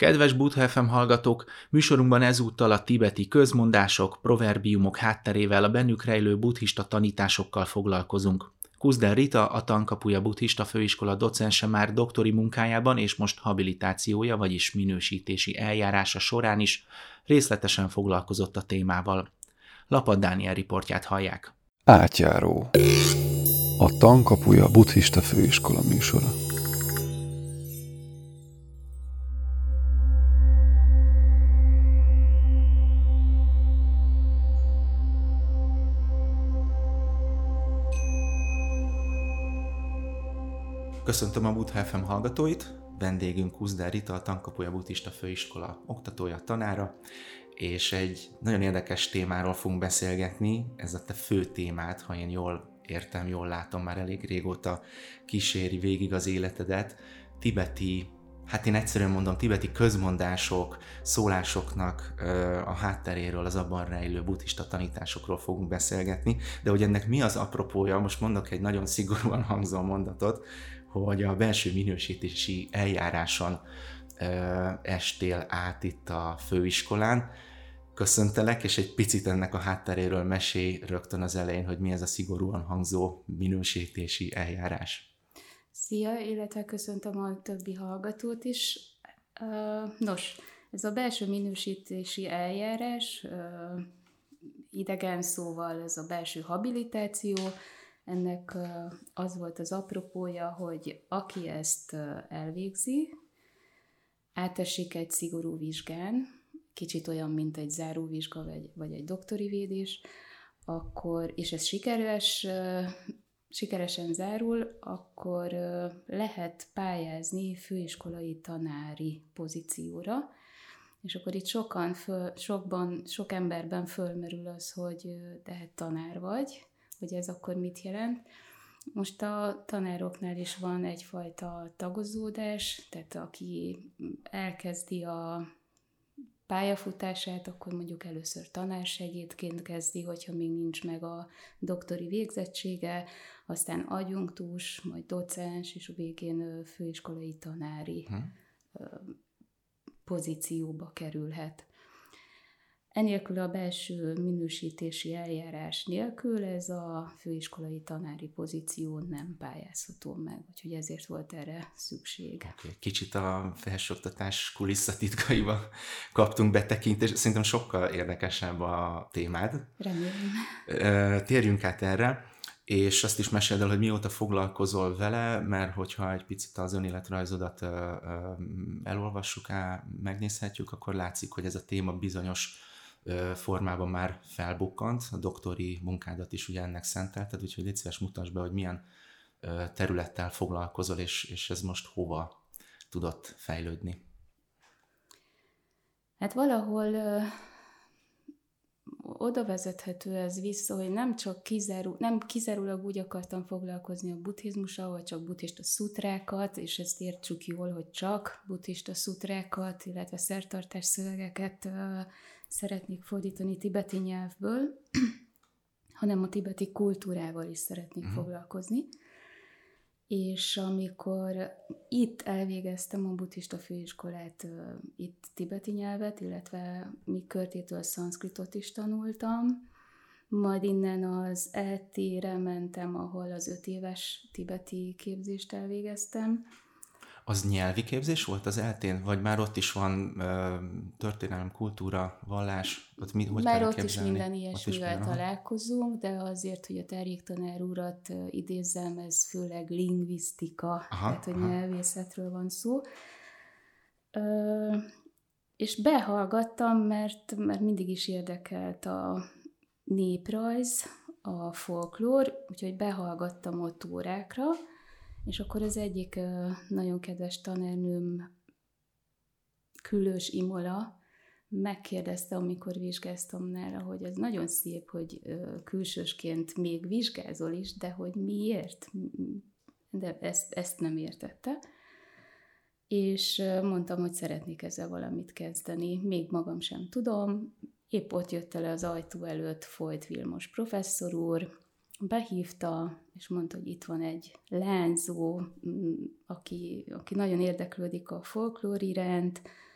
Kedves Buddha FM hallgatók, műsorunkban ezúttal a tibeti közmondások, proverbiumok hátterével, a bennük rejlő buddhista tanításokkal foglalkozunk. Kuzdel Rita, a Tankapuja Buddhista Főiskola docense már doktori munkájában és most habilitációja, vagyis minősítési eljárása során is részletesen foglalkozott a témával. Lapad Dániel riportját hallják. Átjáró. A Tankapuja Buddhista Főiskola műsora. Köszöntöm a Buddha FM hallgatóit, vendégünk Kuzdel Rita, a Tankapuja Buddhista Főiskola oktatója, tanára, és egy nagyon érdekes témáról fogunk beszélgetni, ez a te fő témád, ha én jól értem, jól látom, már elég régóta kíséri végig az életedet, tibeti, hát én egyszerűen mondom, tibeti közmondások, szólásoknak a hátteréről, az abban rejlő buddhista tanításokról fogunk beszélgetni, de hogy ennek mi az apropója, most mondok egy nagyon szigorúan hangzó mondatot, hogy a belső minősítési eljáráson estél át itt a főiskolán. Köszöntelek, és egy picit ennek a hátteréről mesélj rögtön az elején, hogy mi ez a szigorúan hangzó minősítési eljárás. Szia, illetve köszöntöm a többi hallgatót is. Nos, ez a belső minősítési eljárás, idegen szóval ez a belső habilitáció, ennek az volt az apropója, hogy aki ezt elvégzi, átesik egy szigorú vizsgán, kicsit olyan, mint egy záróvizsga vagy egy doktori védés, akkor, és ez sikeresen zárul, akkor lehet pályázni főiskolai tanári pozícióra, és akkor itt sok emberben fölmerül az, hogy tehát tanár vagy, hogy ez akkor mit jelent. Most a tanároknál is van egyfajta tagozódás, tehát aki elkezdi a pályafutását, akkor mondjuk először tanársegédként kezdi, hogyha még nincs meg a doktori végzettsége, aztán adjunktus, majd docens, és a végén főiskolai tanári pozícióba kerülhet. Enélkül a belső minősítési eljárás nélkül ez a főiskolai tanári pozíció nem pályázható meg, úgyhogy ezért volt erre szükség. Okay. Kicsit a felsőoktatás kulisszatitkaiba kaptunk betekintést, szerintem sokkal érdekesebb a témád. Remélem. Térjünk át erre, és azt is meséld el, hogy mióta foglalkozol vele, mert hogyha egy picit az önéletrajzodat elolvassuk, megnézhetjük, akkor látszik, hogy ez a téma bizonyos formában már felbukkant, a doktori munkádat is ugye ennek szentelted, úgyhogy légy szíves, mutasd be, hogy milyen területtel foglalkozol, és ez most hova tudott fejlődni. Hát valahol oda vezethető ez vissza, hogy nem kizárólag úgy akartam foglalkozni a buddhizmussal, vagy csak buddhista szutrákat, és ezt értsük jól, hogy csak buddhista szutrákat, illetve szertartás szövegeket szeretnék fordítani tibeti nyelvből, hanem a tibeti kultúrával is szeretnék foglalkozni. És amikor itt elvégeztem a buddhista főiskolát, itt tibeti nyelvet, illetve mi Körtétől szanszkritot is tanultam, majd innen az ET-re mentem, ahol az 5 éves tibeti képzést elvégeztem. Az nyelvi képzés volt az ELTén? Vagy már ott is van történelem, kultúra, vallás? Ott már ott is minden ilyesmivel találkozunk, de azért, hogy a terjéktanár urat idézzem, ez főleg lingvisztika, tehát hogy nyelvészetről van szó. És behallgattam, mert mindig is érdekelt a néprajz, a folklór, úgyhogy behallgattam ott órákra, és akkor az egyik nagyon kedves tanárnőm, Küllős Imola, megkérdezte, amikor vizsgáztam nála, hogy ez nagyon szép, hogy külsősként még vizsgázol is, de hogy miért? De ezt nem értette. És mondtam, hogy szeretnék ezzel valamit kezdeni. Még magam sem tudom. Épp ott jött el az ajtó előtt Folyt Vilmos professzor úr, behívta, és mondta, hogy itt van egy lányzó, aki nagyon érdeklődik a folklór iránt,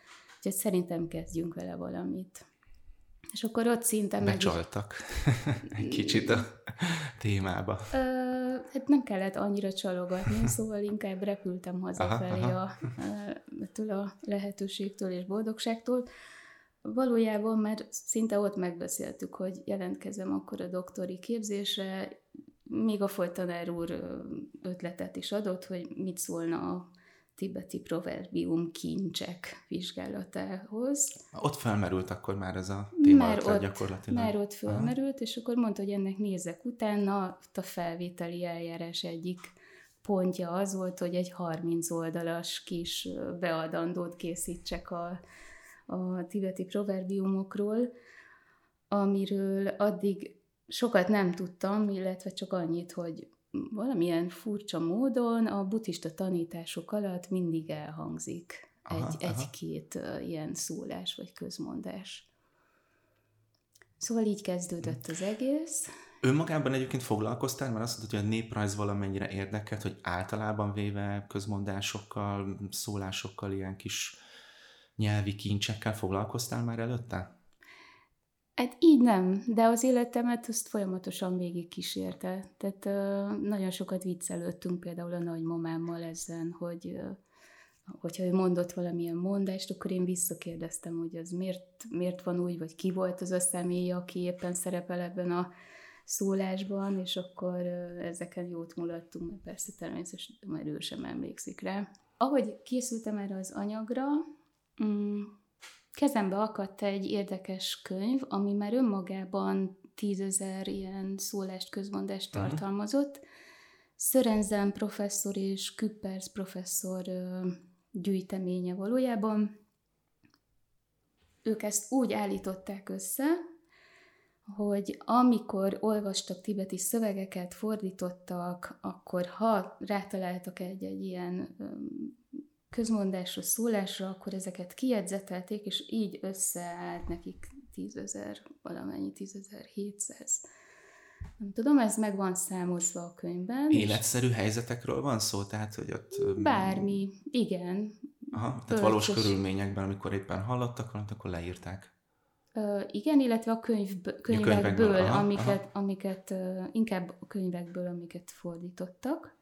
Úgyhogy szerintem kezdjünk vele valamit. És akkor ott szinte Becsaltak egy kicsit a témába. Hát nem kellett annyira csalogatni, szóval inkább repültem hazafelé ettől a lehetőségtől és boldogságtól. Valójában már szinte ott megbeszéltük, hogy jelentkezem akkor a doktori képzésre, még a folytanár úr ötletet is adott, hogy mit szólna a tibeti proverbium kincsek vizsgálatához. Ott felmerült akkor már ez a téma gyakorlatilag. Már ott felmerült, és akkor mondta, hogy ennek nézek utána. A felvételi eljárás egyik pontja az volt, hogy egy 30 oldalas kis beadandót készítsek a tibeti proverbiumokról, amiről addig sokat nem tudtam, illetve csak annyit, hogy valamilyen furcsa módon a buddhista tanítások alatt mindig elhangzik egy-két ilyen szólás vagy közmondás. Szóval így kezdődött az egész. Önmagában egyébként foglalkoztál, mert azt mondtad, hogy a néprajz valamennyire érdekelt, hogy általában véve közmondásokkal, szólásokkal, ilyen kis nyelvi kincsekkel foglalkoztál már előtte? Hát így nem, de az életemet azt folyamatosan végig kísérte. Tehát nagyon sokat viccelődtünk például a nagymamámmal ezen, hogyha ő mondott valamilyen mondást, akkor én visszakérdeztem, hogy az miért van úgy, vagy ki volt az a személy, aki éppen szerepel ebben a szólásban, és akkor ezeken jót mulattunk, mert persze természetesen már ő sem emlékszik rá. Ahogy készültem erre az anyagra, kezembe akadt egy érdekes könyv, ami már önmagában 10 000 ilyen szólást, közmondást tartalmazott. Sörensen professzor és Küppers professzor gyűjteménye valójában. Ők ezt úgy állították össze, hogy amikor olvastak tibeti szövegeket, fordítottak, akkor ha rátaláltak egy ilyen közmondásra, szólásra, akkor ezeket kijegyzetelték, és így összeállt nekik 10 000, valamennyi 10.700. Nem tudom, ez meg van számozva a könyvben. Életszerű helyzetekről van szó? Tehát, hogy ott... Bármi, igen. Tehát valós körülményekben, amikor éppen hallottak valamit, akkor leírták. Igen, illetve a könyvekből, amiket inkább a könyvekből, amiket fordítottak.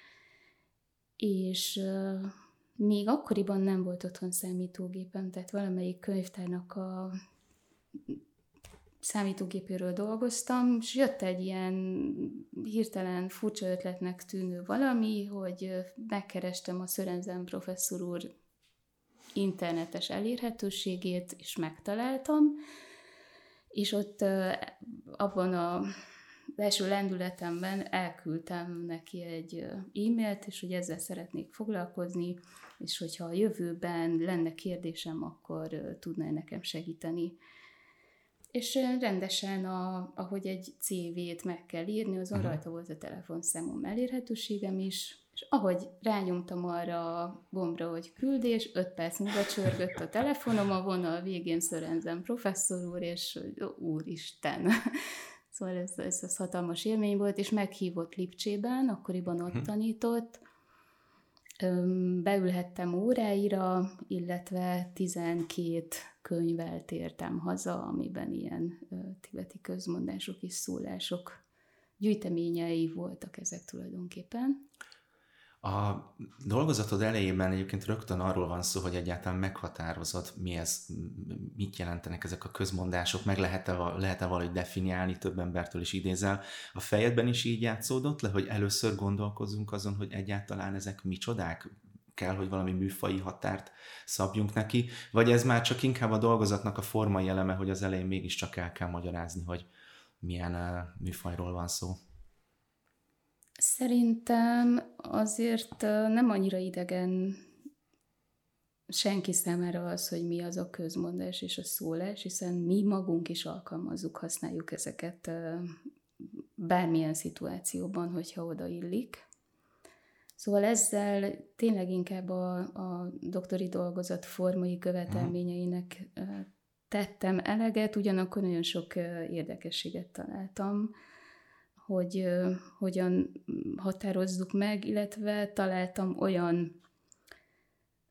És még akkoriban nem volt otthon számítógépem, tehát valamelyik könyvtárnak a számítógépéről dolgoztam, és jött egy ilyen hirtelen furcsa ötletnek tűnő valami, hogy megkerestem a Sörensen professzor úr internetes elérhetőségét, és megtaláltam, és ott abban az első lendületemben elküldtem neki egy e-mailt, és hogy ezzel szeretnék foglalkozni, és hogyha a jövőben lenne kérdésem, akkor tudná nekem segíteni. És rendesen, ahogy egy CV-t meg kell írni, azon rajta volt a telefonszámom, elérhetőségem is, és ahogy rányomtam arra a gombra, hogy küldés, 5 perc múlva csörgött a telefonom, a vonal végén Sörensen professzor úr, és úristen! Szóval ez hatalmas élmény volt, és meghívott Lipcsében, akkoriban ott tanított. Beülhettem óráira, illetve 12 könyvvel tértem haza, amiben ilyen tibeti közmondások és szólások gyűjteményei voltak ezek tulajdonképpen. A dolgozatod elejében egyébként rögtön arról van szó, hogy egyáltalán meghatározod, mit jelentenek ezek a közmondások, meg lehet-e valahogy definiálni, több embertől is idézel. A fejedben is így játszódott le, hogy először gondolkozzunk azon, hogy egyáltalán ezek micsodák? Kell, hogy valami műfaji határt szabjunk neki, vagy ez már csak inkább a dolgozatnak a formai eleme, hogy az elején mégiscsak el kell magyarázni, hogy milyen műfajról van szó? Szerintem azért nem annyira idegen senki számára az, hogy mi az a közmondás és a szólás, hiszen mi magunk is alkalmazzuk, használjuk ezeket bármilyen szituációban, hogyha odaillik. Szóval ezzel tényleg inkább a doktori dolgozat formai követelményeinek tettem eleget, ugyanakkor nagyon sok érdekességet találtam, hogy hogyan határozzuk meg, illetve találtam olyan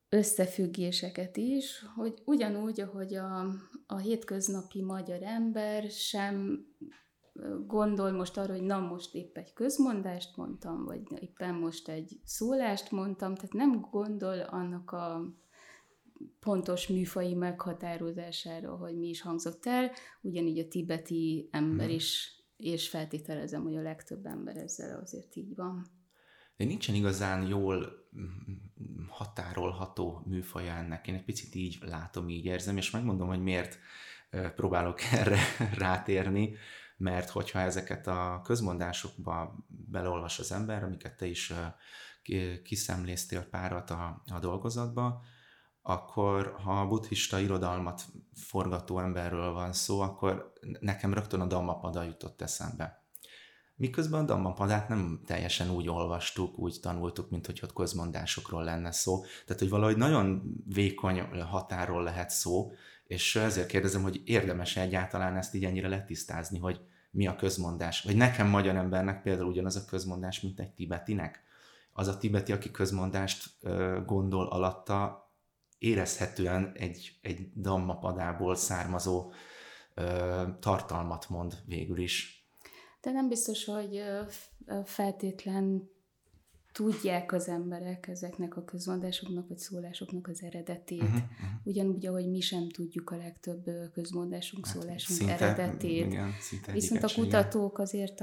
összefüggéseket is, hogy ugyanúgy, ahogy a hétköznapi magyar ember sem gondol most arra, hogy na most épp egy közmondást mondtam, vagy éppen most egy szólást mondtam, tehát nem gondol annak a pontos műfaji meghatározására, hogy mi is hangzott el, ugyanígy a tibeti ember is, és feltételezem, hogy a legtöbb ember ezzel azért így van. De nincsen igazán jól határolható műfaja ennek. Én egy picit így látom, így érzem, és megmondom, hogy miért próbálok erre rátérni, mert hogyha ezeket a közmondásokba beleolvas az ember, amiket te is kiszemléztél párat a dolgozatba, akkor ha a buddhista irodalmat forgató emberről van szó, akkor nekem rögtön a Dhammapada jutott eszembe. Miközben a Dhammapadát nem teljesen úgy olvastuk, úgy tanultuk, mint hogy ott közmondásokról lenne szó. Tehát, hogy valahogy nagyon vékony határól lehet szó, és ezért kérdezem, hogy érdemes-e egyáltalán ezt így ennyire letisztázni, hogy mi a közmondás. Vagy nekem magyar embernek például ugyanaz a közmondás, mint egy tibetinek. Az a tibeti, aki közmondást gondol alatta, érezhetően egy Dhammapadából származó tartalmat mond végül is. De nem biztos, hogy feltétlen tudják az emberek ezeknek a közmondásoknak vagy szólásoknak az eredetét. Ugyanúgy, ahogy mi sem tudjuk a legtöbb közmondásunk, szólásunk eredetét. Igen, viszont a kutatók azért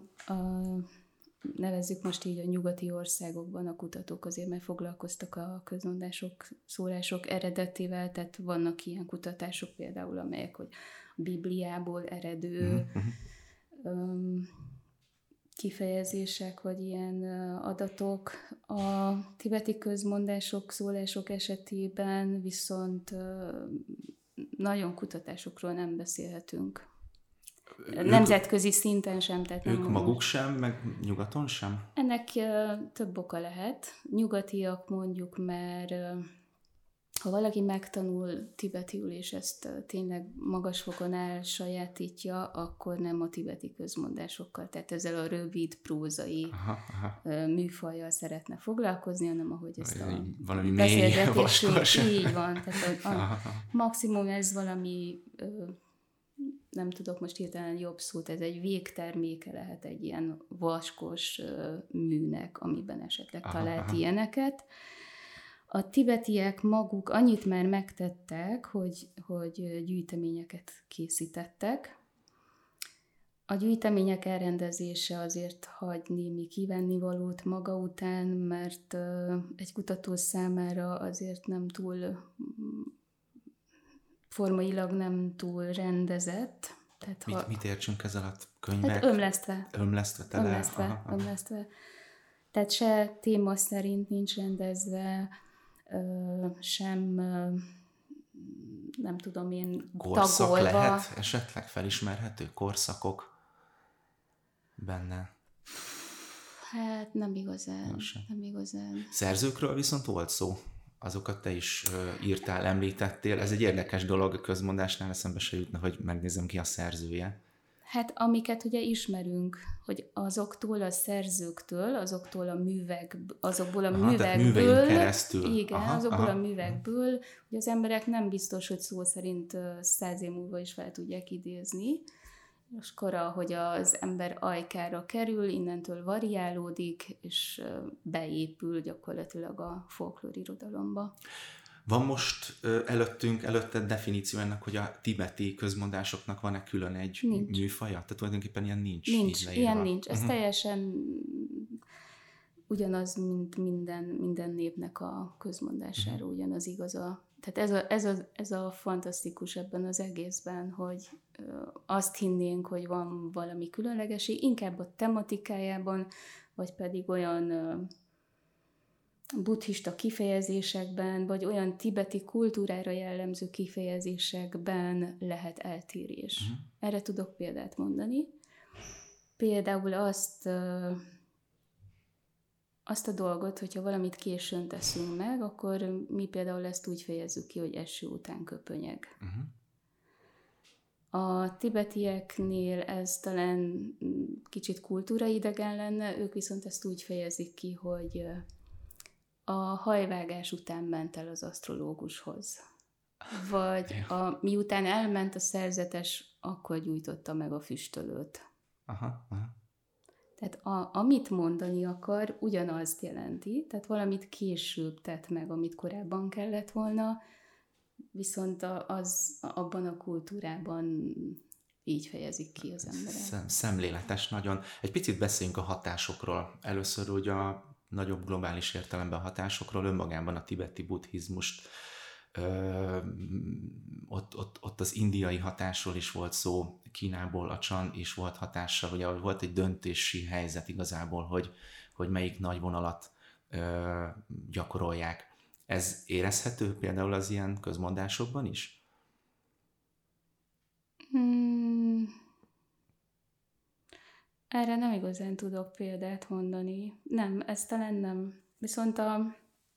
nevezzük most így a nyugati országokban, a kutatók azért már foglalkoztak a közmondások, szólások eredetével, tehát vannak ilyen kutatások például, amelyek hogy a Bibliából eredő kifejezések, vagy ilyen adatok. A tibeti közmondások, szólások esetében viszont nagyon kutatásokról nem beszélhetünk. Nemzetközi szinten sem. Tehát ők maguk sem, meg nyugaton sem? Ennek több oka lehet. Nyugatiak mondjuk, mert ha valaki megtanul tibetiül, és ezt tényleg magas fokon elsajátítja, akkor nem a tibeti közmondásokkal, tehát ezzel a rövid prózai műfajjal szeretne foglalkozni, hanem ahogy ezt a valami mély, vaskos. Így van, tehát a maximum ez valami, nem tudok most hirtelen jobb szót, ez egy végterméke lehet egy ilyen vaskos műnek, amiben esetleg talált ilyeneket. A tibetiek maguk annyit már megtettek, hogy gyűjteményeket készítettek. A gyűjtemények elrendezése azért hagy némi kivennivalót maga után, mert egy kutató számára azért nem túl, formailag nem túl rendezett. Tehát mit értsünk ez alatt? Könyvek? Hát ömlesztve. Ömlesztve. Tehát se téma szerint nincs rendezve, sem, nem tudom én, korszak tagolva. lehet esetleg felismerhető korszakok benne? Hát nem igazán. Szerzőkről viszont volt szó. Azokat te is írtál, említettél. Ez egy érdekes dolog, a közmondásnál eszembe se jutna, hogy megnézem ki a szerzője. Hát amiket ugye ismerünk, hogy azoktól a szerzőktől, azoktól a azokból a művekből, keresztül. Igen, azokból a művekből, hogy az emberek nem biztos, hogy szó szerint 100 év múlva is fel tudják idézni. És akkor, ahogy az ember ajkára kerül, innentől variálódik, és beépül gyakorlatilag a folklórirodalomba. Van most előtted definíció ennek, hogy a tibeti közmondásoknak van-e külön egy műfaja? Tehát tulajdonképpen ilyen nincs. Ilyen nincs. Ez teljesen ugyanaz, mint minden népnek a közmondására ugyanaz igaz. Tehát ez a fantasztikus ebben az egészben, hogy azt hinnénk, hogy van valami különlegesség, inkább a tematikájában, vagy pedig olyan buddhista kifejezésekben, vagy olyan tibeti kultúrára jellemző kifejezésekben lehet eltérés. Erre tudok példát mondani. Például azt a dolgot, hogyha valamit későn teszünk meg, akkor mi például ezt úgy fejezzük ki, hogy eső után köpönyeg. A tibetieknél ez talán kicsit kultúraidegen lenne, ők viszont ezt úgy fejezik ki, hogy a hajvágás után ment el az asztrológushoz. Vagy miután elment a szerzetes, akkor gyújtotta meg a füstölőt. Aha. Tehát amit mondani akar, ugyanazt jelenti, tehát valamit később tett meg, amit korábban kellett volna, viszont az abban a kultúrában így fejezik ki az emberek. Szemléletes nagyon. Egy picit beszéljünk a hatásokról. Először ugye a nagyobb globális értelemben a hatásokról, önmagában a tibeti buddhizmust, ott az indiai hatásról is volt szó, Kínából a Chan is volt hatással, ugye volt egy döntési helyzet igazából, hogy melyik nagy vonalat gyakorolják. Ez érezhető például az ilyen közmondásokban is? Erre nem igazán tudok példát mondani. Nem, ez talán nem. Viszont a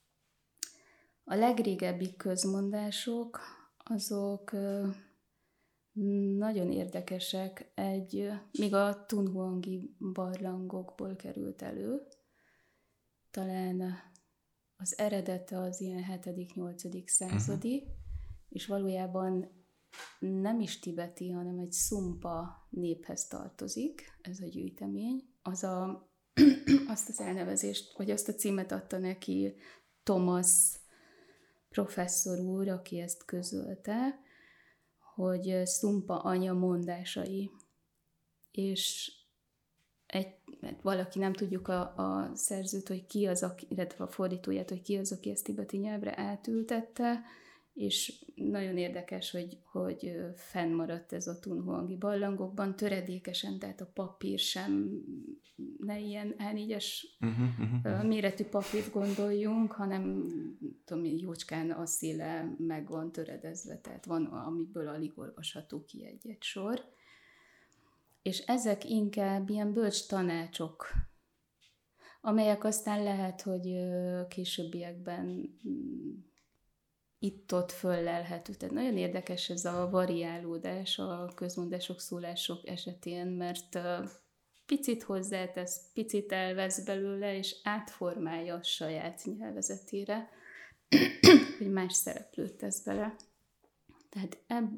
legrégebbi közmondások, azok nagyon érdekesek. Míg a tunhuangi barlangokból került elő, talán az eredete az ilyen 7.-8. századi, és valójában nem is tibeti, hanem egy szumpa néphez tartozik, ez a gyűjtemény. Azt az elnevezést, vagy azt a címet adta neki Thomas professzor úr, aki ezt közölte, hogy Szumpa anya mondásai. És valaki, nem tudjuk a szerzőt, hogy ki az, illetve a fordítóját, hogy ki az, aki ezt tibeti nyelvre átültette, és nagyon érdekes, hogy fennmaradt ez a tunhuangi barlangokban, töredékesen, tehát a papír sem, ne ilyen A4-es méretű papírt gondoljunk, hanem jócskán a széle meg van töredezve, tehát van, amiből alig olvasható ki egy sor. És ezek inkább ilyen bölcs tanácsok, amelyek aztán lehet, hogy későbbiekben itt-ott föllelhető. Tehát nagyon érdekes ez a variálódás a közmondások, szólások esetén, mert picit hozzátesz, picit elvesz belőle, és átformálja a saját nyelvezetére, hogy más szereplőt tesz bele. Tehát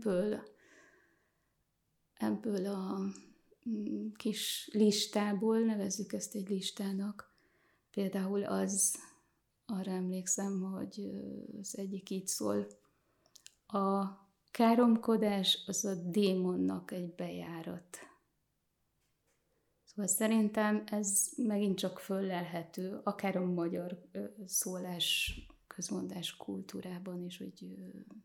ebből a kis listából, nevezzük ezt egy listának, például arra emlékszem, hogy az egyik így szól, a káromkodás az a démonnak egy bejárat. Szóval szerintem ez megint csak föllelhető, akár a magyar szólás, közmondás kultúrában is, hogy...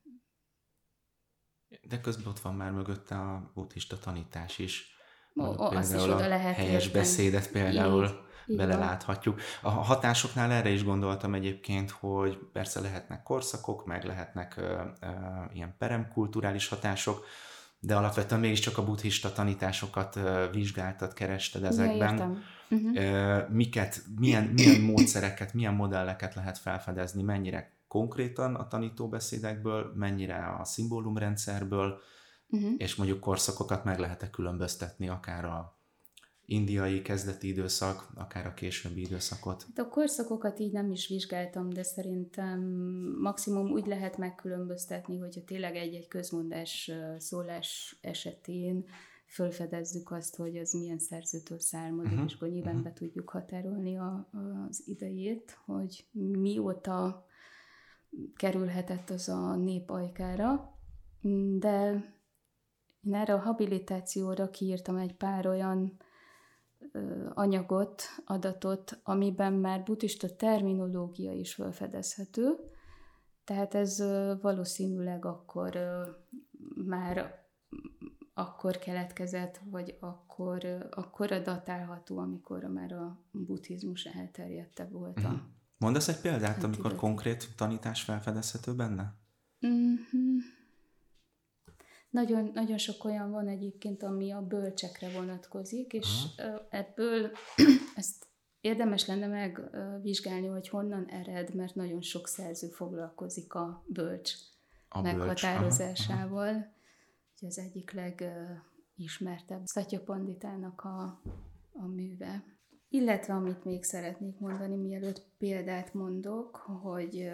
De közben ott van már mögötte a buddhista tanítás is. Azt is oda lehet helyes érteni. Beszédet például így beleláthatjuk. A hatásoknál erre is gondoltam egyébként, hogy persze lehetnek korszakok, meg lehetnek ilyen peremkulturális hatások, de alapvetően mégiscsak a buddhista tanításokat vizsgáltad, kerested ezekben. Milyen módszereket, milyen modelleket lehet felfedezni, mennyire konkrétan a tanítóbeszédekből, mennyire a szimbólumrendszerből, és mondjuk korszakokat meg lehet-e különböztetni, akár a indiai kezdeti időszak, akár a későbbi időszakot? A korszakokat így nem is vizsgáltam, de szerintem maximum úgy lehet megkülönböztetni, hogyha tényleg egy-egy közmondás szólás esetén fölfedezzük azt, hogy az milyen szerzőtől származik, és akkor nyilván be tudjuk határolni az idejét, hogy mióta kerülhetett az a nép ajkára, de én erre a habilitációra kiírtam egy pár olyan anyagot, adatot, amiben már buddhista terminológia is felfedezhető, tehát ez valószínűleg akkor keletkezett, vagy akkor datálható, amikor már a buddhizmus elterjedtebb volt. Mondasz egy példát, amikor konkrét tanítás felfedezhető benne? Nagyon, nagyon sok olyan van egyébként, ami a bölcsekre vonatkozik, és ebből ezt érdemes lenne megvizsgálni, hogy honnan ered, mert nagyon sok szerző foglalkozik a bölcs meghatározásával. Az egyik legismertebb Szatya Panditának a műve. Illetve amit még szeretnék mondani, mielőtt példát mondok, hogy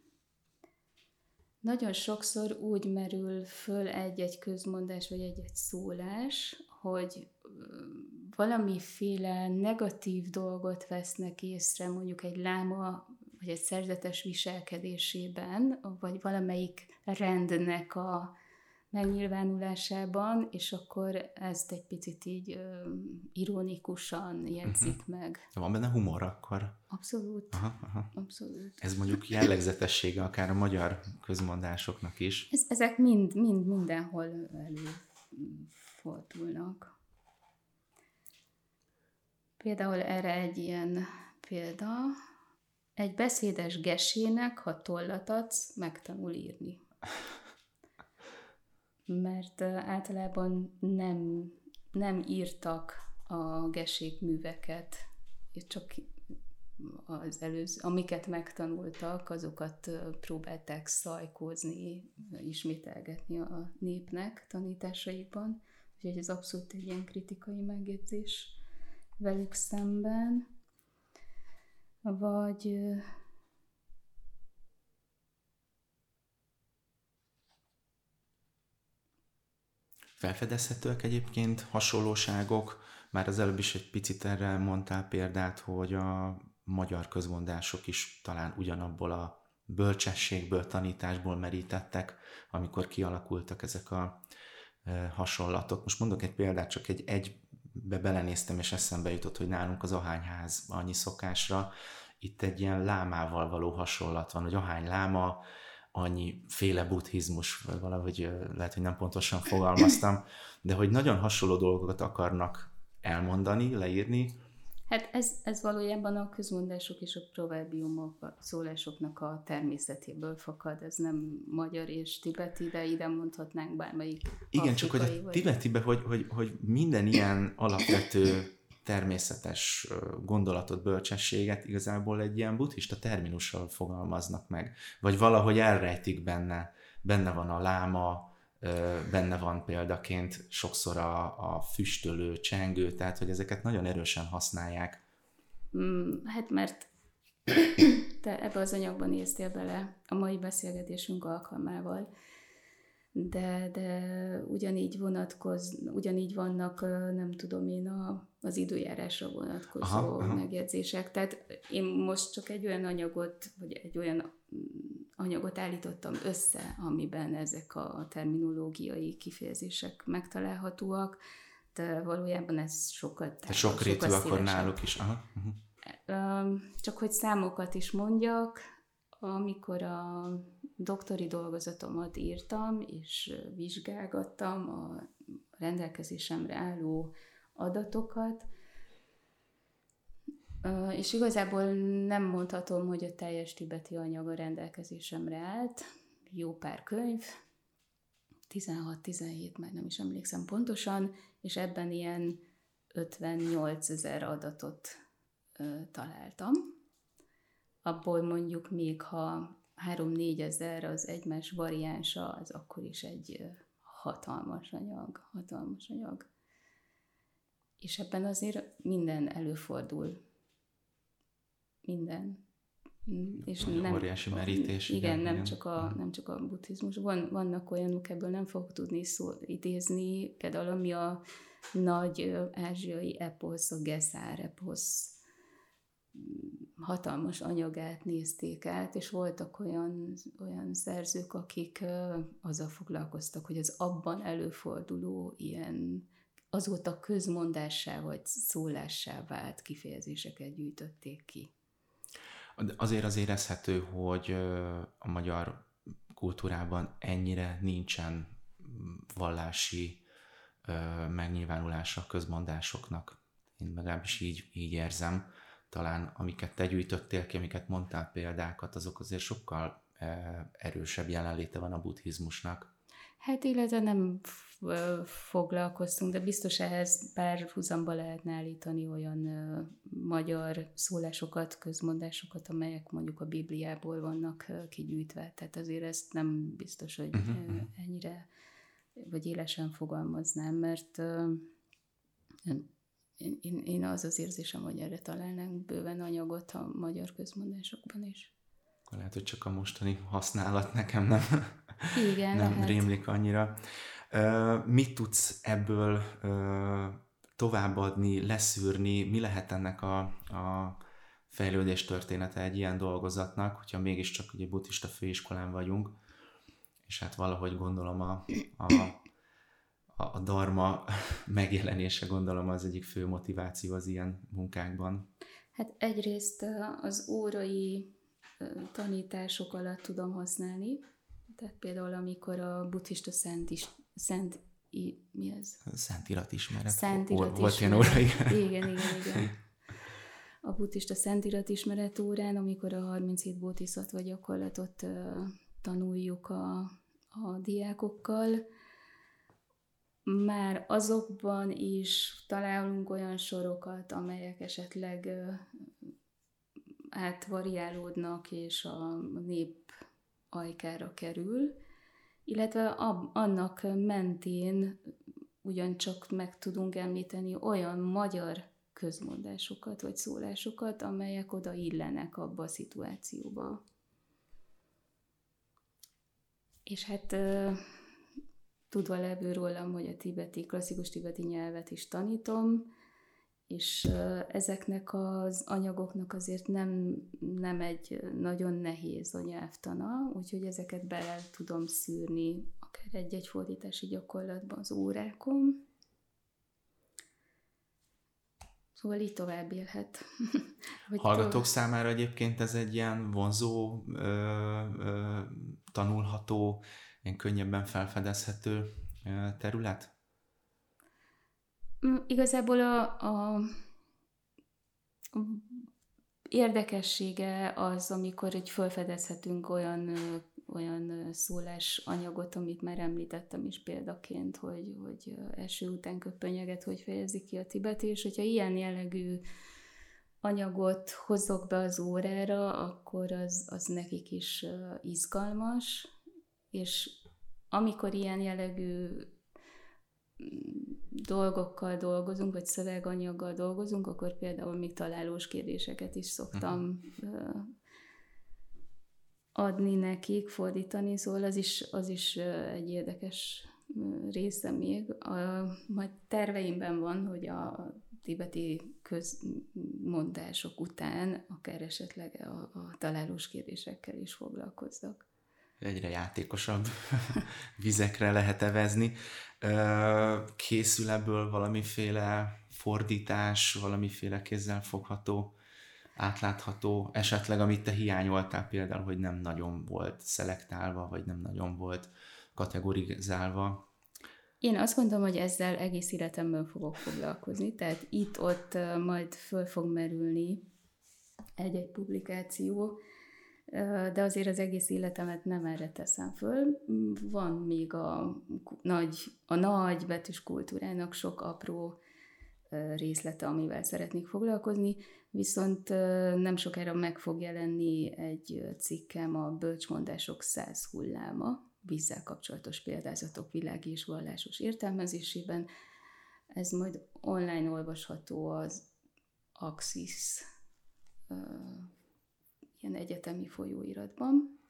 nagyon sokszor úgy merül föl egy-egy közmondás, vagy egy-egy szólás, hogy valamiféle negatív dolgot vesznek észre, mondjuk egy láma, vagy egy szerzetes viselkedésében, vagy valamelyik rendnek a megnyilvánulásában, és akkor ezt egy picit így ironikusan jegyzik meg. Van benne humor akkor? Abszolút. Aha. Abszolút. Ez mondjuk jellegzetessége akár a magyar közmondásoknak is. Ezek mind mindenhol előfordulnak. Például erre egy ilyen példa, egy beszédes gesének, ha tollat adsz, megtanul írni. Mert általában nem írtak a gesék műveket, csak amiket megtanultak, azokat próbálták szajkózni, ismételgetni a népnek tanításaikban. Úgyhogy ez abszolút egy ilyen kritikai megjegyzés velük szemben. Vagy felfedezhetőek egyébként hasonlóságok? Már az előbb is egy picit erre mondtál példát, hogy a magyar közmondások is talán ugyanabból a bölcsességből, tanításból merítettek, amikor kialakultak ezek a hasonlatok. Most mondok egy példát, csak egybe belenéztem, és eszembe jutott, hogy nálunk az ahányház annyi szokásra, itt egy ilyen lámával való hasonlat van, hogy ahány láma, annyi féle buddhizmus, vagy valahogy lehet, hogy nem pontosan fogalmaztam, de hogy nagyon hasonló dolgokat akarnak elmondani, leírni. Hát ez valójában a közmondások és a proverbiumok, a szólásoknak a természetéből fakad, ez nem magyar és tibeti, de ide mondhatnánk bármelyik igen, csak hogy a tibetibe, hogy minden ilyen alapvető természetes gondolatot, bölcsességet igazából egy ilyen buddhista terminussal fogalmaznak meg, vagy valahogy elrejtik benne. Benne van a láma, benne van példaként sokszor a füstölő, csengő, tehát hogy ezeket nagyon erősen használják. Hát mert te ebbe az anyagban néztél bele a mai beszélgetésünk alkalmával, de ugyanígy vannak, nem tudom én, az időjárásra vonatkozó megjegyzések. Tehát én most csak egy olyan anyagot állítottam össze, amiben ezek a terminológiai kifejezések megtalálhatóak, de valójában ez sokkal sokrétű akkor náluk is. Csak hogy számokat is mondjak, amikor a doktori dolgozatomat írtam, és vizsgálgattam a rendelkezésemre álló adatokat, és igazából nem mondhatom, hogy a teljes tibeti anyag a rendelkezésemre állt, jó pár könyv, 16-17, már nem is emlékszem pontosan, és ebben ilyen 58 000 adatot találtam. Abból mondjuk még ha 3-4 ezer az egymás variánsa, az akkor is egy hatalmas anyag. És ebben azért minden előfordul. Minden. És nem, óriási merítés. Igen, nem csak a buddhizmus. Vannak olyanok, ebből nem fogok tudni idézni, például ami a nagy ázsiai eposz, a Gesár eposz hatalmas anyagát nézték át, és voltak olyan szerzők, akik azzal foglalkoztak, hogy az abban előforduló ilyen azóta közmondássá vagy szólássá vált kifejezéseket gyűjtötték ki. Azért az érezhető, hogy a magyar kultúrában ennyire nincsen vallási megnyilvánulása közmondásoknak. Én legalábbis így érzem. Talán amiket te gyűjtöttél ki, amiket mondtál példákat, azok azért sokkal erősebb jelenléte van a buddhizmusnak. Hát illetve nem foglalkoztunk, de biztos ehhez párhuzamba lehetne állítani olyan magyar szólásokat, közmondásokat, amelyek mondjuk a Bibliából vannak kigyűjtve. Tehát azért ezt nem biztos, hogy ennyire vagy élesen fogalmaznám, mert én az érzésem, hogy erre találnánk bőven anyagot a magyar közmondásokban is. Lehet, hogy csak a mostani használat nekem nem, Igen, nem lehet. rémlik annyira. Mit tudsz ebből továbbadni, leszűrni? Mi lehet ennek a fejlődés története egy ilyen dolgozatnak, hogyha mégiscsak ugye buddhista főiskolán vagyunk, és hát valahogy gondolom a dharma megjelenése, gondolom az egyik fő motiváció az ilyen munkákban. Hát egyrészt az órai tanítások alatt tudom használni, tehát például amikor a buddhista mi ez? Szentiratismeret. Szentiratismeret. Volt ilyen óra, igen. A buddhista szentiratismeret órán, amikor a 37 bodhisattva gyakorlatot tanuljuk a diákokkal, már azokban is találunk olyan sorokat, amelyek esetleg átvariálódnak és a nép ajkára kerül, illetve annak mentén ugyancsak meg tudunk említeni olyan magyar közmondásokat vagy szólásokat, amelyek oda illenek abba a szituációba. És hát tudva levő rólam, hogy a klasszikus tibeti nyelvet is tanítom, és ezeknek az anyagoknak azért nem egy nagyon nehéz a nyelvtana, úgyhogy ezeket bele tudom szűrni akár egy-egy fordítási gyakorlatban az órákon. Szóval így tovább élhet. Hallgatók számára egyébként ez egy ilyen vonzó, tanulható, ilyen könnyebben felfedezhető terület? Igazából a érdekessége az, amikor egy felfedezhetünk olyan szólásanyagot, amit már említettem is példaként, hogy eső után köppönyeget, hogy fejezik ki a tibeti, és hogyha ilyen jellegű anyagot hozok be az órára, akkor az nekik is izgalmas, és amikor ilyen jellegű dolgokkal dolgozunk, vagy szöveganyaggal dolgozunk, akkor például még találós kérdéseket is szoktam adni nekik, fordítani, szóval az is egy érdekes része még. Majd terveimben van, hogy a tibeti közmondások után akár esetleg a találós kérdésekkel is foglalkozzak. Egyre játékosabb vizekre lehet evezni. Készül ebből valamiféle fordítás, valamiféle kézzelfogható, átlátható, esetleg amit te hiányoltál például, hogy nem nagyon volt szelektálva, vagy nem nagyon volt kategorizálva? Én azt gondolom, hogy ezzel egész életemben fogok foglalkozni, tehát itt-ott majd föl fog merülni egy-egy publikáció, de azért az egész életemet nem erre teszem föl. Van még a nagy betűs kultúrának sok apró részlete, amivel szeretnék foglalkozni, viszont nem sokára meg fog jelenni egy cikkem a Bölcsmondások 100 hulláma, vízzel kapcsolatos példázatok világi és vallásos értelmezésében. Ez majd online olvasható az Axis ilyen egyetemi folyóiratban.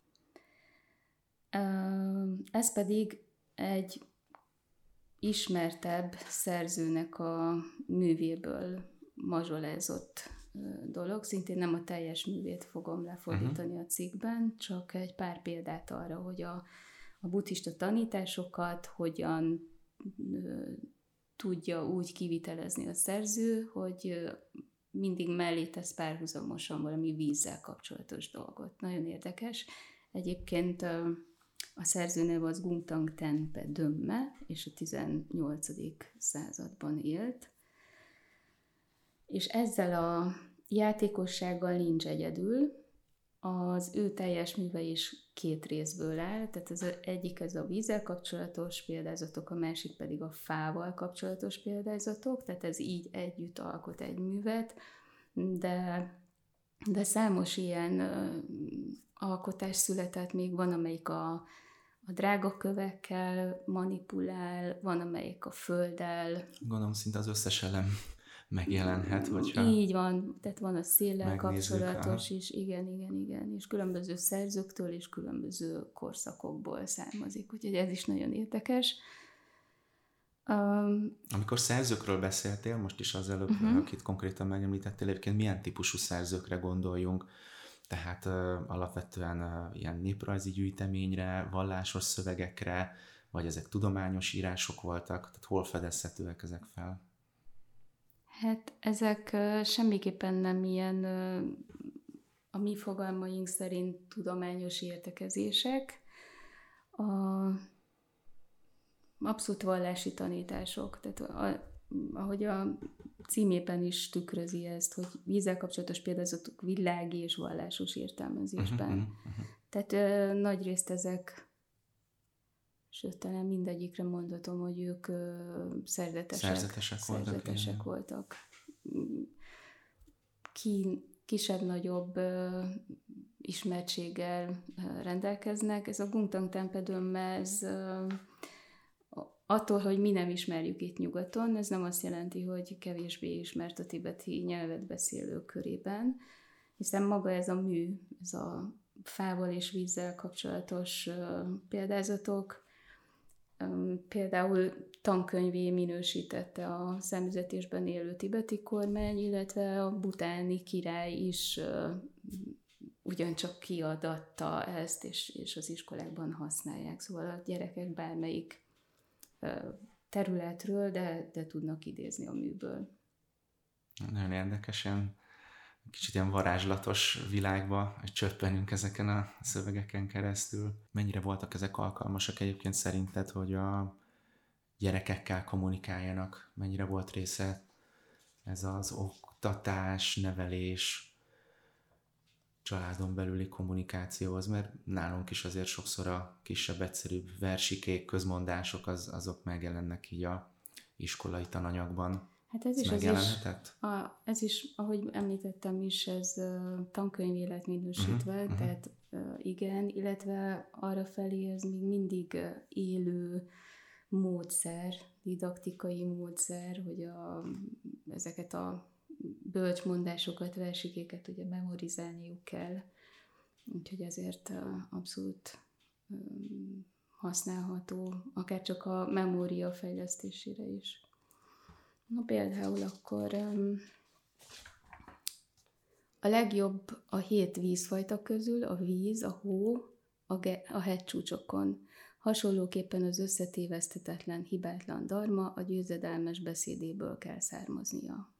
Ez pedig egy ismertebb szerzőnek a művéből mazsolázott dolog. Szintén nem a teljes művét fogom lefordítani a cikkben, csak egy pár példát arra, hogy a buddhista tanításokat hogyan tudja úgy kivitelezni a szerző, hogy mindig mellé tesz párhuzamosan valami vízzel kapcsolatos dolgot. Nagyon érdekes. Egyébként a szerző neve az Gungtang Tenpe Dömme, és a 18. században élt. És ezzel a játékossággal nincs egyedül. Az ő teljes műve is 2 részből áll, tehát az egyik ez a vízzel kapcsolatos példázatok, a másik pedig a fával kapcsolatos példázatok, tehát ez így együtt alkot egy művet, de számos ilyen alkotás született még, van amelyik a drágakövekkel manipulál, van amelyik a földdel. Gondolom szinte az összes elem megjelenhet, hogyha így van, tehát van a széllel megnézzük, kapcsolatos is, igen, és különböző szerzőktől és különböző korszakokból származik, úgyhogy ez is nagyon érdekes. Amikor szerzőkről beszéltél, most is az előbb, akit konkrétan megemlítettél, egyébként milyen típusú szerzőkre gondoljunk? Tehát alapvetően ilyen néprajzi gyűjteményre, vallásos szövegekre, vagy ezek tudományos írások voltak? Tehát hol fedezhetőek ezek fel? Hát ezek semmiképpen nem ilyen a mi fogalmaink szerint tudományos értekezések, abszolút vallási tanítások. Tehát ahogy a címében is tükrözi ezt, hogy vízzel kapcsolatos példázatok világi és vallásos értelmezésben. Tehát nagyrészt ezek, sőt, talán mindegyikre mondhatom, hogy ők szerzetesek voltak. Kisebb-nagyobb ismertséggel rendelkeznek. Ez a Gungtang Tempedöm, ez attól, hogy mi nem ismerjük itt nyugaton, ez nem azt jelenti, hogy kevésbé ismert a tibeti nyelvet beszélők körében, hiszen maga ez a mű, ez a fával és vízzel kapcsolatos példázatok, például tankönyvé minősítette a számüzetésben élő tibeti kormány, illetve a butáni király is ugyancsak kiadatta ezt, és az iskolákban használják. Szóval a gyerekek bármelyik területről, de tudnak idézni a műből. Nagyon érdekesen, kicsit ilyen varázslatos világba csöppenünk ezeken a szövegeken keresztül. Mennyire voltak ezek alkalmasak egyébként szerinted, hogy a gyerekekkel kommunikáljanak? Mennyire volt része ez az oktatás, nevelés, családon belüli kommunikációhoz? Mert nálunk is azért sokszor a kisebb, egyszerűbb versikék, közmondások, azok megjelennek így a iskolai tananyagban. Hát ez is, ahogy említettem is, ez tankönyvé lett minősítve, tehát igen, illetve arrafelé ez még mindig élő módszer, didaktikai módszer, hogy ezeket a bölcsmondásokat, versikéket ugye memorizálniuk kell, úgyhogy ezért abszolút használható, akár csak a memória fejlesztésére is. Na például akkor a legjobb a 7 vízfajta közül a víz, a hó, a hegycsúcsokon. Hasonlóképpen az összetéveszthetetlen, hibátlan dharma a győzedelmes beszédéből kell származnia.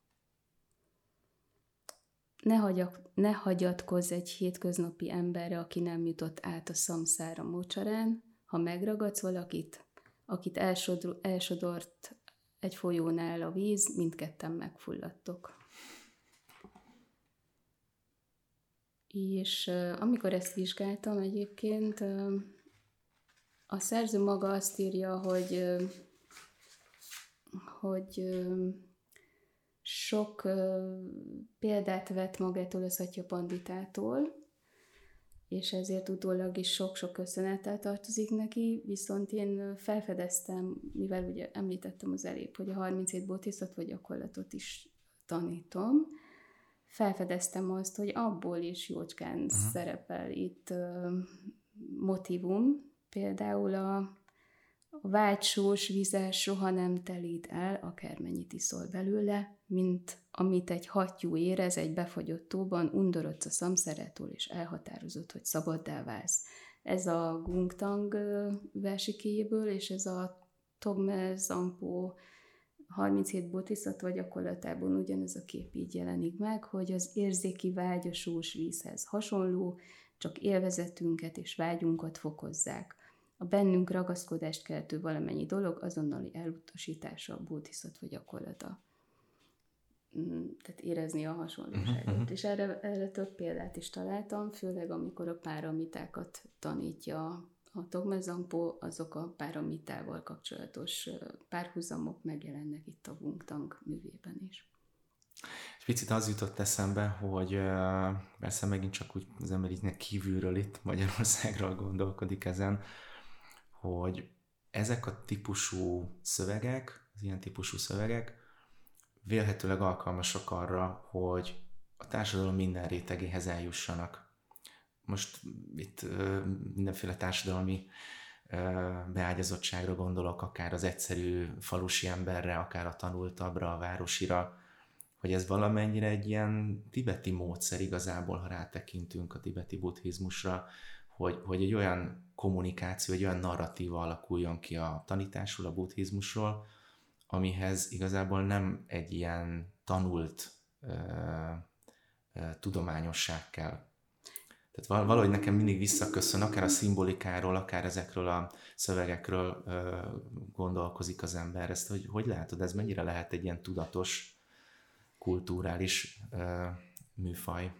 Ne hagyatkozz egy hétköznapi emberre, aki nem jutott át a szamszára mocsarán, ha megragadsz valakit, akit elsodort egy folyónál a víz, mindketten megfulladtok. És amikor ezt vizsgáltam egyébként, a szerző maga azt írja, hogy sok példát vett magától a Szatya Panditától, és ezért utólag is sok-sok köszönettel tartozik neki, viszont én felfedeztem, mivel ugye említettem az előbb, hogy a 37 bodhisattva gyakorlatot is tanítom, felfedeztem azt, hogy abból is jócskán szerepel itt motivum, például a vágysós vizes soha nem telít el, akármennyit iszol belőle, mint amit egy hattyú érez egy befagyott tóban, undorodsz a szamszárától, és elhatározott, hogy szabaddá válsz. Ez a Gungtang versikéjéből, és ez a Togme Zampo 37 bodhisattva gyakorlatában ugyanez a kép így jelenik meg, hogy az érzéki vágy a sós vízhez hasonló, csak élvezetünket és vágyunkat fokozzák. A bennünk ragaszkodást keltő valamennyi dolog azonnali elutasítása a bodhisattva gyakorlata. Tehát érezni a hasonlóságot. És erre több példát is találtam, főleg amikor a páramitákat tanítja a Togme Zampo, azok a páramitával kapcsolatos párhuzamok megjelennek itt a Gungtang művében is. Egy picit az jutott eszembe, hogy persze megint csak úgy az ember így kívülről itt Magyarországról gondolkodik ezen, hogy ezek a típusú szövegek, az ilyen típusú szövegek vélhetőleg alkalmasak arra, hogy a társadalom minden rétegéhez eljussanak. Most itt mindenféle társadalmi beágyazottságra gondolok, akár az egyszerű falusi emberre, akár a tanultabbra, a városira, hogy ez valamennyire egy ilyen tibeti módszer igazából, ha rátekintünk a tibeti buddhizmusra, hogy egy olyan kommunikáció, egy olyan narratíva alakuljon ki a tanításról, a buddhizmusról, amihez igazából nem egy ilyen tanult tudományosság kell. Tehát valahogy nekem mindig visszaköszön, akár a szimbolikáról, akár ezekről a szövegekről gondolkozik az ember. Ezt hogy látod, ez mennyire lehet egy ilyen tudatos, kulturális műfaj?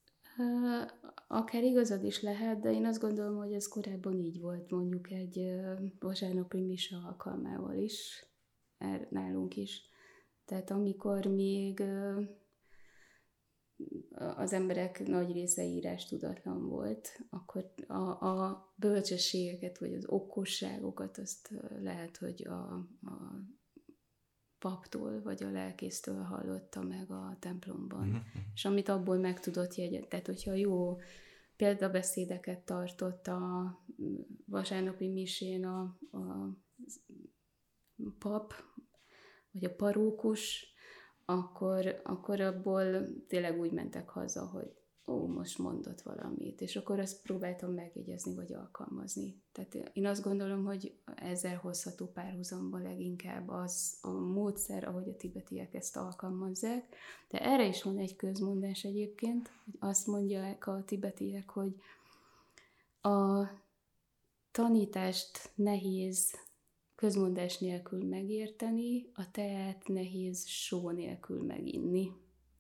Akár igazad is lehet, de én azt gondolom, hogy ez korábban így volt, mondjuk egy vasárnapi mise alkalmával is, nálunk is. Tehát amikor még az emberek nagy része írás tudatlan volt, akkor a bölcsességeket, vagy az okosságokat azt lehet, hogy a paptól, vagy a lelkésztől hallotta meg a templomban. Mm-hmm. És amit abból meg tudott jegyezni, tehát hogyha jó példabeszédeket tartott a vasárnapi misén a pap, vagy a parókus, akkor abból tényleg úgy mentek haza, hogy most mondott valamit, és akkor azt próbáltam megjegyezni, vagy alkalmazni. Tehát én azt gondolom, hogy ezzel hozható párhuzamba leginkább az a módszer, ahogy a tibetiek ezt alkalmazzák. De erre is van egy közmondás egyébként, hogy azt mondják a tibetiek, hogy a tanítást nehéz közmondás nélkül megérteni, a teát nehéz só nélkül meginni.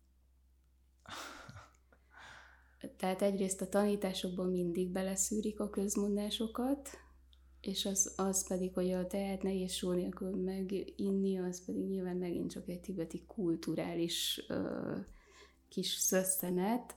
Tehát egyrészt a tanításokban mindig beleszűrik a közmondásokat, és az pedig, hogy a teát nehéz só nélkül meginni, az pedig nyilván megint csak egy tibeti kulturális kis szösszenet.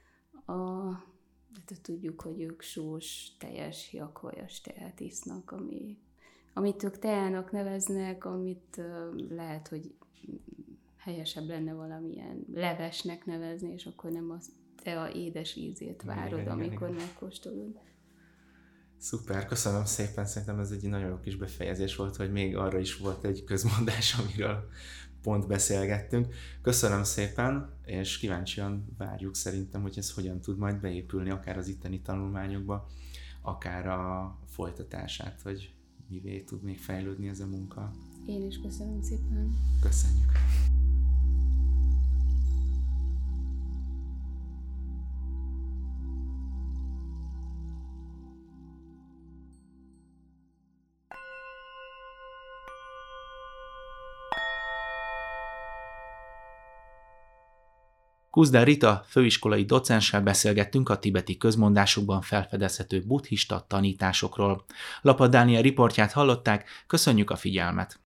De tudjuk, hogy ők sós, teljes, hiakvajas teát isznak, amit ők teának neveznek, amit lehet, hogy helyesebb lenne valamilyen levesnek nevezni, és akkor nem az tea édes ízét várod, amikor megkóstolod. Szuper, köszönöm szépen, szerintem ez egy nagyon jó kis befejezés volt, hogy még arra is volt egy közmondás, amiről pont beszélgettünk. Köszönöm szépen, és kíváncsian várjuk szerintem, hogy ez hogyan tud majd beépülni, akár az itteni tanulmányokba, akár a folytatását, hogy mivé tud még fejlődni ez a munka. Én is köszönöm szépen. Köszönjük. Kuzdár Rita főiskolai docenssel beszélgettünk a tibeti közmondásokban felfedezhető buddhista tanításokról. Lapad Dániel riportját hallották, köszönjük a figyelmet!